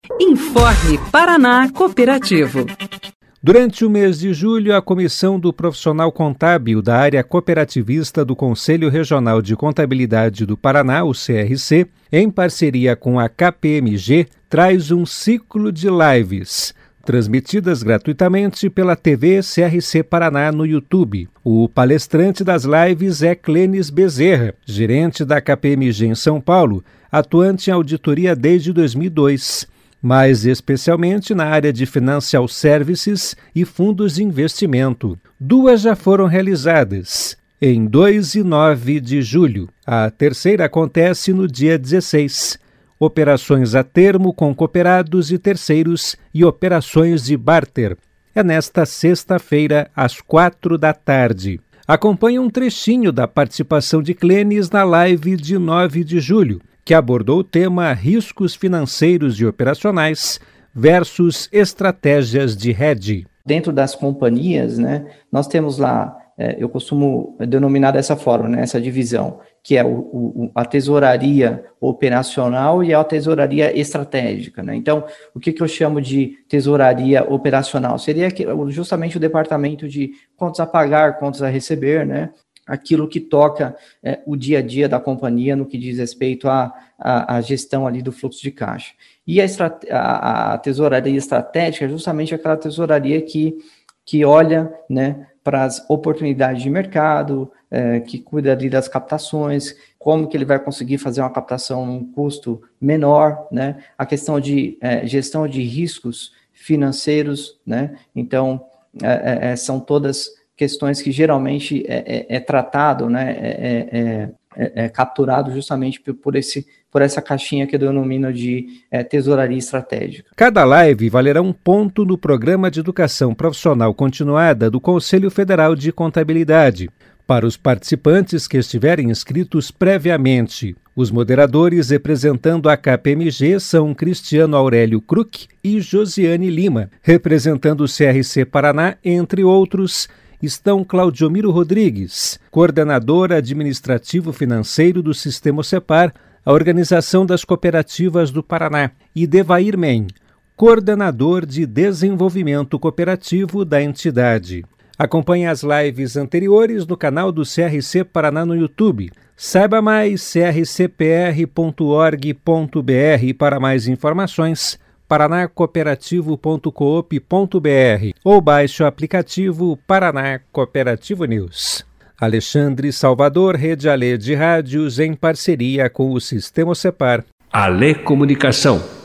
Informe Paraná Cooperativo. Durante o mês de julho, a Comissão do Profissional Contábil da Área Cooperativista do Conselho Regional de Contabilidade do Paraná, o CRC, em parceria com a KPMG, traz um ciclo de lives, transmitidas gratuitamente pela TV CRC Paraná no YouTube. O palestrante das lives é Clênis Bezerra, gerente da KPMG em São Paulo, atuante em auditoria desde 2002. Mais especialmente na área de Financial Services e fundos de investimento. 2 já foram realizadas, em 2 e 9 de julho. A terceira acontece no dia 16. Operações a termo com cooperados e terceiros e operações de barter. É nesta sexta-feira, às 4 da tarde. Acompanhe um trechinho da participação de Clênis na live de 9 de julho, que abordou o tema riscos financeiros e operacionais versus estratégias de hedge. Dentro das companhias, nós temos lá, eu costumo denominar dessa forma, essa divisão, que é a tesouraria operacional e a tesouraria estratégica. Então, o que eu chamo de tesouraria operacional? Seria justamente o departamento de contas a pagar, contas a receber, aquilo que toca o dia a dia da companhia no que diz respeito à gestão ali do fluxo de caixa. E a tesouraria estratégica é justamente aquela tesouraria que olha para as oportunidades de mercado, que cuida ali das captações, como que ele vai conseguir fazer uma captação num custo menor, a questão de gestão de riscos financeiros, Então, são todas questões que geralmente é tratado, é capturado justamente por essa caixinha que eu denomino de tesouraria estratégica. Cada live valerá um ponto no Programa de Educação Profissional Continuada do Conselho Federal de Contabilidade. Para os participantes que estiverem inscritos previamente, os moderadores representando a KPMG são Cristiano Aurélio Kruck e Josiane Lima. Representando o CRC Paraná, entre outros, estão Claudiomiro Rodrigues, coordenador administrativo financeiro do Sistema Cepar, a Organização das Cooperativas do Paraná, e Devair Men, coordenador de desenvolvimento cooperativo da entidade. Acompanhe as lives anteriores no canal do CRC Paraná no YouTube. Saiba mais crcpr.org.br para mais informações, paranacooperativo.coop.br ou baixe o aplicativo Paraná Cooperativo News. Alexandre Salvador, Rede Alê de Rádios, em parceria com o Sistema Cepar. Alê Comunicação.